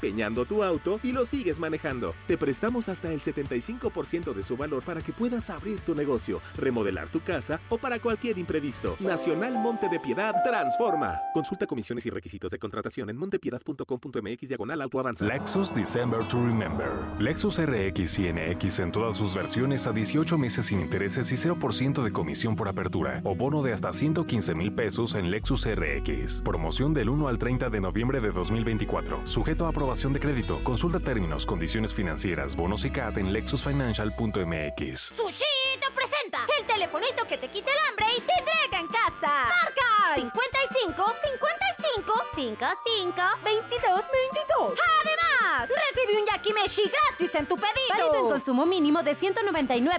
peñando tu auto y lo sigues manejando. Te prestamos hasta el 75% de su valor para que puedas abrir tu negocio, remodelar tu casa o para cualquier imprevisto. Nacional Monte de Piedad transforma. Consulta comisiones y requisitos de contratación en montepiedad.com.mx/autoavanza. Lexus December to Remember. Lexus RX y NX en todas sus versiones a 18 meses sin intereses y 0% de comisión por apertura o bono de hasta 115,000 pesos en Lexus RX. Promoción del 1 al 30 de noviembre de 2024. Sujeto a aprobación de crédito. Consulta términos, condiciones financieras, bonos y CAT en lexusfinancial.mx. Sushito presenta el telefonito que te quita el hambre y te entrega en casa. ¡Marca! 55 55 55 22 22. Además, recibe un yakimeshi gratis en tu pedido. Válido en consumo mínimo de 199